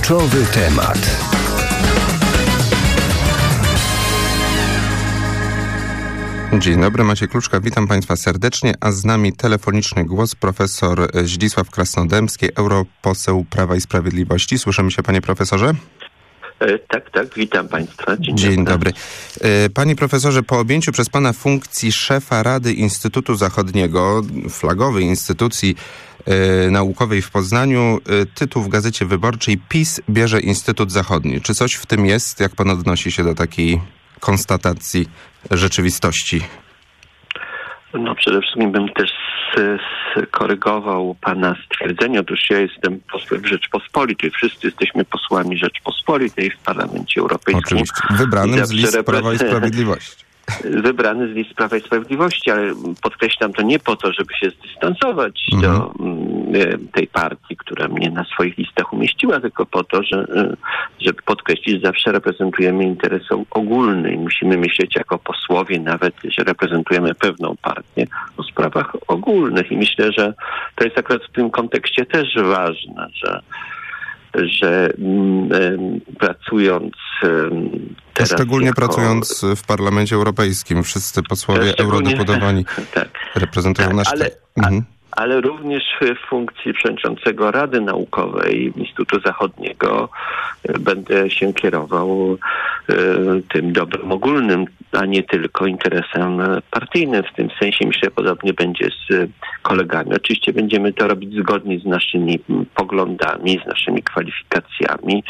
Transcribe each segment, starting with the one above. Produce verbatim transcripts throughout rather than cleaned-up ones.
Kluczowy temat. Dzień dobry, Maciej Kluczka, witam Państwa serdecznie, a z nami telefoniczny głos profesor Zdzisław Krasnodębski, europoseł Prawa i Sprawiedliwości. Słyszymy się, panie profesorze? Tak, tak, witam Państwa. Dzień, Dzień dobry. Panie profesorze, po objęciu przez Pana funkcji szefa Rady Instytutu Zachodniego, flagowej instytucji naukowej w Poznaniu, tytuł w Gazecie Wyborczej PiS bierze Instytut Zachodni. Czy coś w tym jest? Jak Pan odnosi się do takiej konstatacji rzeczywistości? No przede wszystkim bym też skorygował Pana stwierdzenie. Otóż ja jestem posłem Rzeczpospolitej. Wszyscy jesteśmy posłami Rzeczpospolitej w Parlamencie Europejskim. Oczywiście. Wybranym z list Prawa i Sprawiedliwości. Wybrany z list Prawa i Sprawiedliwości, ale podkreślam to nie po to, żeby się zdystansować mhm. do tej partii, która mnie na swoich listach umieściła, tylko po to, że, żeby podkreślić, że zawsze reprezentujemy interes ogólny i musimy myśleć jako posłowie, nawet że reprezentujemy pewną partię, o sprawach ogólnych. I myślę, że to jest akurat w tym kontekście też ważne, że że um, pracując um, teraz szczególnie jako... pracując w Parlamencie Europejskim, wszyscy posłowie eurodeputowani tak, reprezentują tak, nasz ale, kraj. Mhm. ale również w funkcji przewodniczącego Rady Naukowej Instytutu Zachodniego będę się kierował tym dobrem ogólnym, a nie tylko interesem partyjnym. W tym sensie myślę, podobnie będzie z kolegami. Oczywiście będziemy to robić zgodnie z naszymi poglądami, z naszymi kwalifikacjami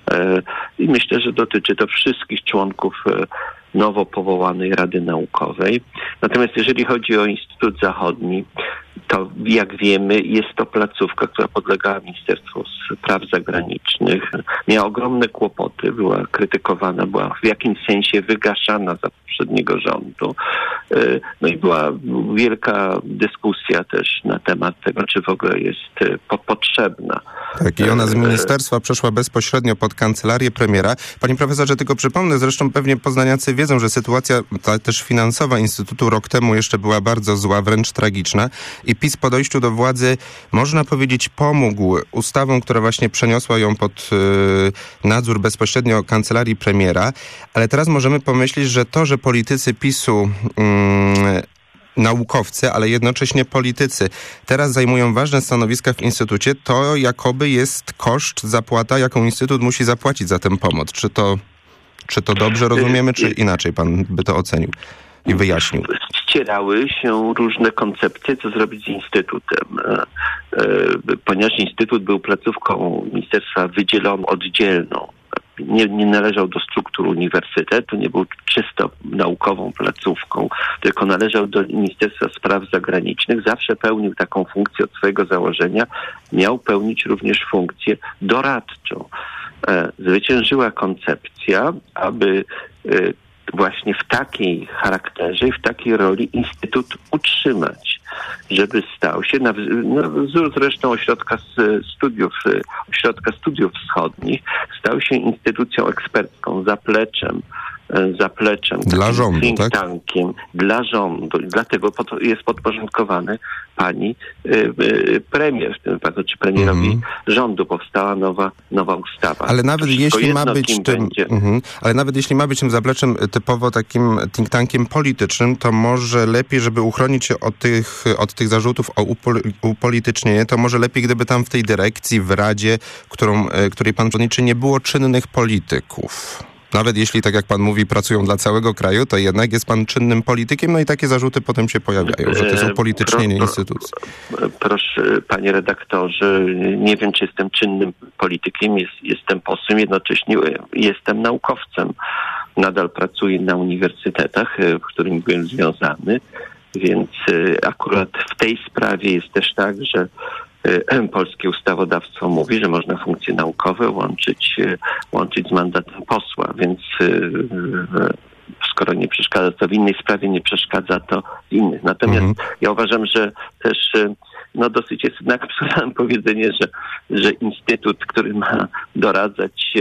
i myślę, że dotyczy to wszystkich członków nowo powołanej Rady Naukowej. Natomiast jeżeli chodzi o Instytut Zachodni, to jak wiemy jest to placówka, która podlegała Ministerstwu Spraw Zagranicznych. Miała ogromne kłopoty, była krytykowana, była w jakimś sensie wygaszana za poprzedniego rządu. No i była wielka dyskusja też na temat tego, czy w ogóle jest po- potrzebna. Tak, i ona z ministerstwa przeszła bezpośrednio pod kancelarię premiera. Panie profesorze, tylko przypomnę, zresztą pewnie poznaniacy wiedzą, że sytuacja ta też finansowa Instytutu rok temu jeszcze była bardzo zła, wręcz tragiczna i PiS po dojściu do władzy, można powiedzieć, pomógł ustawą, która właśnie przeniosła ją pod y, nadzór bezpośrednio kancelarii premiera, ale teraz możemy pomyśleć, że to, że politycy PiSu y, naukowcy, ale jednocześnie politycy teraz zajmują ważne stanowiska w Instytucie, to jakoby jest koszt, zapłata, jaką Instytut musi zapłacić za tę pomoc. Czy to, czy to dobrze rozumiemy, czy inaczej pan by to ocenił i wyjaśnił? Ścierały się różne koncepcje, co zrobić z Instytutem. Ponieważ Instytut był placówką ministerstwa wydzieloną, oddzielną, Nie, nie należał do struktur uniwersytetu, nie był czysto naukową placówką, tylko należał do Ministerstwa Spraw Zagranicznych. Zawsze pełnił taką funkcję od swojego założenia. Miał pełnić również funkcję doradczą. Zwyciężyła koncepcja, aby właśnie w takiej charakterze i w takiej roli Instytut utrzymać, żeby stał się, na wzór zresztą ośrodka studiów, ośrodka studiów wschodnich, stał się instytucją ekspercką, zapleczem, zapleczem, dla rządu, think tak? tankiem, dla rządu. Dlatego jest podporządkowany pani y, y, premier, w tym wypadku, czy premierowi mm. rządu. Powstała nowa, nowa ustawa. Ale nawet jeśli ma być tym, mm, ale nawet jeśli ma być tym zapleczem typowo takim think tankiem politycznym, to może lepiej, żeby uchronić się od tych, od tych zarzutów o upol- upolitycznienie, to może lepiej, gdyby tam w tej dyrekcji, w Radzie, którą, której pan przewodniczy, nie było czynnych polityków. Nawet jeśli, tak jak pan mówi, pracują dla całego kraju, to jednak jest pan czynnym politykiem, no i takie zarzuty potem się pojawiają, że to jest upolitycznienie pro, instytucji. Proszę, panie redaktorze, nie wiem, czy jestem czynnym politykiem, jest, jestem posłem, jednocześnie jestem naukowcem. Nadal pracuję na uniwersytetach, w którym byłem związany, więc akurat w tej sprawie jest też tak, że polskie ustawodawstwo mówi, że można funkcje naukowe łączyć, łączyć z mandatem posła, więc skoro nie przeszkadza to w innej sprawie, nie przeszkadza to w innych. Natomiast mhm. ja uważam, że też no dosyć jest jednak absurdalne powiedzenie, że, że instytut, który ma doradzać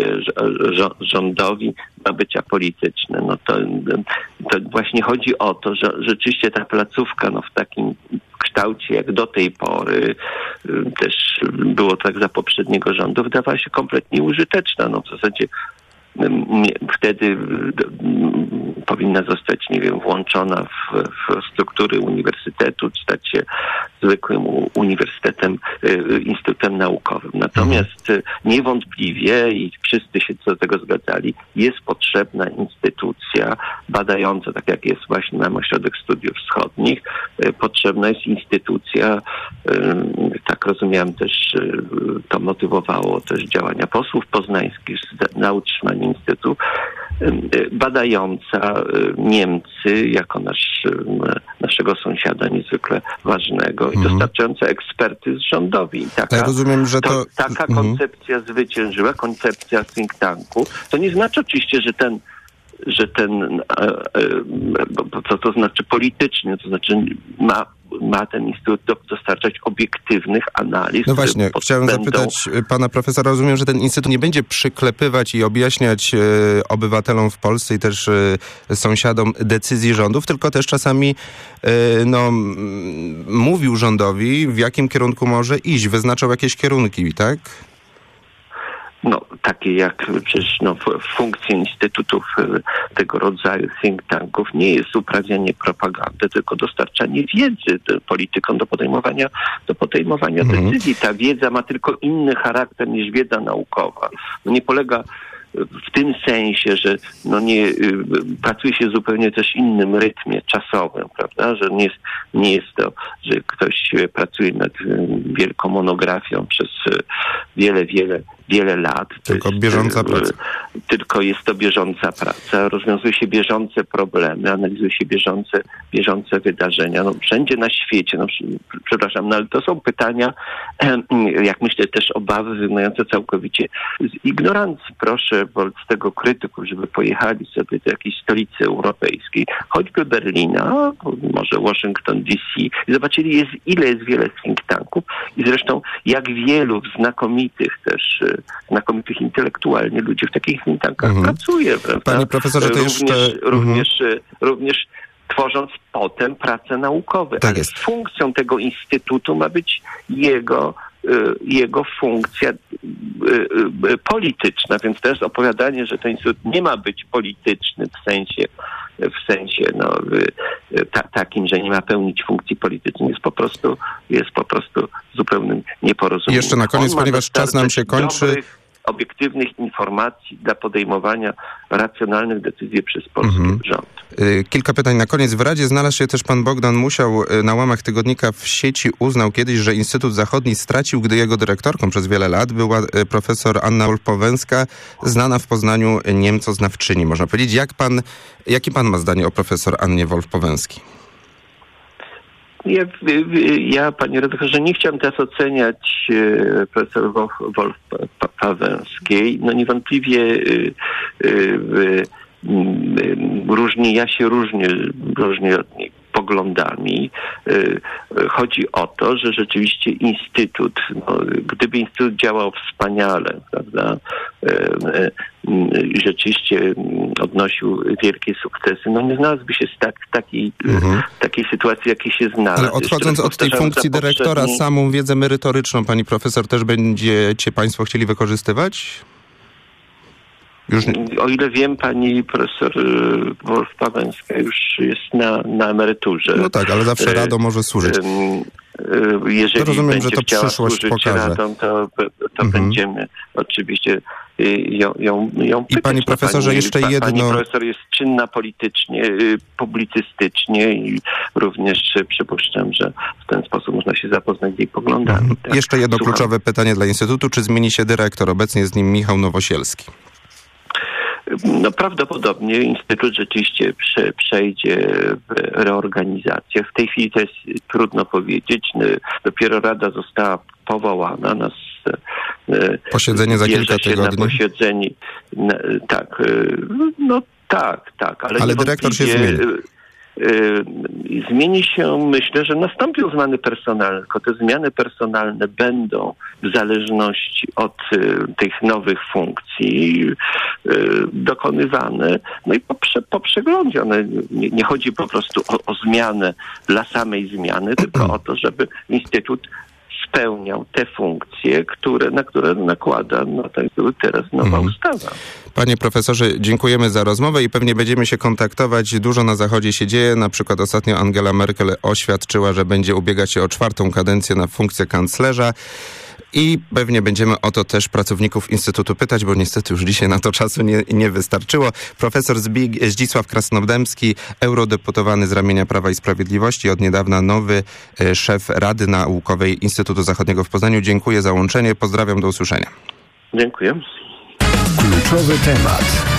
rządowi, ma być apolityczny. No to, to właśnie chodzi o to, że rzeczywiście ta placówka no w takim kształcie jak do tej pory też było tak za poprzedniego rządu, wydawała się kompletnie użyteczna. No w zasadzie wtedy powinna zostać, nie wiem, włączona w, w struktury uniwersytetu, stać się zwykłym uniwersytetem, instytutem naukowym. Natomiast niewątpliwie, i wszyscy się co do tego zgadzali, jest potrzebna instytucja badająca, tak jak jest właśnie nam Ośrodek Studiów Wschodnich, potrzebna jest instytucja, tak rozumiałem też, to motywowało też działania posłów poznańskich na utrzymanie instytutu, badająca Niemcy jako nasz, naszego sąsiada niezwykle ważnego i mhm. dostarczająca ekspertyz rządowi. I taka, ja rozumiem, że to... to taka mhm. koncepcja zwyciężyła, koncepcja think tanku. To nie znaczy oczywiście, że ten że ten, co to znaczy politycznie, to znaczy ma, ma ten instytut dostarczać obiektywnych analiz. No właśnie, chciałem będą... zapytać pana profesora, rozumiem, że ten instytut nie będzie przyklepywać i objaśniać e, obywatelom w Polsce i też e, sąsiadom decyzji rządów, tylko też czasami e, no, m, mówił rządowi, w jakim kierunku może iść, wyznaczał jakieś kierunki, tak? No, takie jak przecież no, funkcje instytutów tego rodzaju think tanków nie jest uprawianie propagandy, tylko dostarczanie wiedzy politykom do podejmowania, do podejmowania mhm. decyzji. Ta wiedza ma tylko inny charakter niż wiedza naukowa. No, nie polega w tym sensie, że no nie y, pracuje się w zupełnie też innym rytmie czasowym, prawda? Że nie jest, nie jest to, że ktoś pracuje nad y, wielką monografią przez y, wiele, wiele, wiele lat. Tylko jest, bieżąca praca. Y, tylko jest to bieżąca praca. Rozwiązuje się bieżące problemy, analizuje się bieżące, bieżące wydarzenia. No, wszędzie na świecie, no, przepraszam, no, ale to są pytania, y, jak myślę, też obawy wynikające całkowicie z ignorancji. Proszę z tego krytyków, żeby pojechali sobie do jakiejś stolicy europejskiej, choćby Berlina, może Washington D C i zobaczyli, jest, ile jest wiele think tanków i zresztą jak wielu znakomitych też, znakomitych intelektualnie ludzi w takich think tankach mhm. pracuje. Prawda? Panie profesorze, to również, jeszcze... Również, mhm. również tworząc potem prace naukowe. Tak jest. Funkcją tego instytutu ma być jego jego funkcja polityczna, więc też opowiadanie, że ten instytut nie ma być polityczny w sensie, w sensie no, ta, takim, że nie ma pełnić funkcji politycznej, jest po prostu, jest po prostu zupełnym nieporozumieniem. Jeszcze na koniec, ponieważ czas nam się kończy. Dobrych, obiektywnych informacji dla podejmowania racjonalnych decyzji przez polski mhm. rząd. Kilka pytań na koniec. W Radzie znalazł się też pan Bogdan Musiał. Na łamach tygodnika w sieci uznał kiedyś, że Instytut Zachodni stracił, gdy jego dyrektorką przez wiele lat była profesor Anna Wolf-Powęska, znana w Poznaniu niemcoznawczyni. Można powiedzieć, jak pan, jakie pan ma zdanie o profesor Annie Wolf-Powęskiej? Ja, ja, panie redaktorze, nie chciałem teraz oceniać e, profesor Wolf-Powęskiej. No niewątpliwie e, e, e, różni, ja się różnię, różnię od niej poglądami. Chodzi o to, że rzeczywiście Instytut, no, gdyby Instytut działał wspaniale, prawda, i rzeczywiście odnosił wielkie sukcesy, no nie znalazłby się z tak, takiej, mhm. takiej sytuacji, jakiej się znalazł. Ale odchodząc od tej funkcji dyrektora, poprzedni... samą wiedzę merytoryczną, pani profesor, też będziecie państwo chcieli wykorzystywać? Już... O ile wiem, pani profesor Wolf-Powęska już jest na, na emeryturze. No tak, ale zawsze Rado może służyć. Jeżeli rozumiem, będzie że to chciała przyszłość służyć pokaże. Radą, to, to mhm. będziemy oczywiście ją, ją, ją pytać. I panie profesorze, pani, jeszcze pa, jedno... Pani profesor jest czynna politycznie, publicystycznie i również przypuszczam, że w ten sposób można się zapoznać z jej poglądami. Mhm. Tak? Jeszcze jedno Słucham. kluczowe pytanie dla Instytutu. Czy zmieni się dyrektor? Obecnie jest nim Michał Nowosielski. No prawdopodobnie Instytut rzeczywiście prze, przejdzie w reorganizację. W tej chwili to jest trudno powiedzieć. Dopiero Rada została powołana. Nas, posiedzenie za kilka tygodni. Na posiedzenie, na, tak, no tak, tak. Ale, ale dyrektor się zmieni. Zmieni się, myślę, że nastąpią zmiany personalne, tylko te zmiany personalne będą w zależności od tych nowych funkcji dokonywane. No i po, prze, po przeglądzie one nie, nie chodzi po prostu o, o zmianę dla samej zmiany, tylko o to, żeby Instytut spełniał te funkcje, które, na które nakłada no, tak teraz nowa mhm. ustawa. Panie profesorze, dziękujemy za rozmowę i pewnie będziemy się kontaktować. Dużo na Zachodzie się dzieje. Na przykład ostatnio Angela Merkel oświadczyła, że będzie ubiegać się o czwartą kadencję na funkcję kanclerza. I pewnie będziemy o to też pracowników Instytutu pytać, bo niestety już dzisiaj na to czasu nie, nie wystarczyło. Profesor Zbig- Zdzisław Krasnodębski, eurodeputowany z ramienia Prawa i Sprawiedliwości, od niedawna nowy e, szef Rady Naukowej Instytutu Zachodniego w Poznaniu. Dziękuję za łączenie. Pozdrawiam, do usłyszenia. Dziękuję. Kluczowy temat.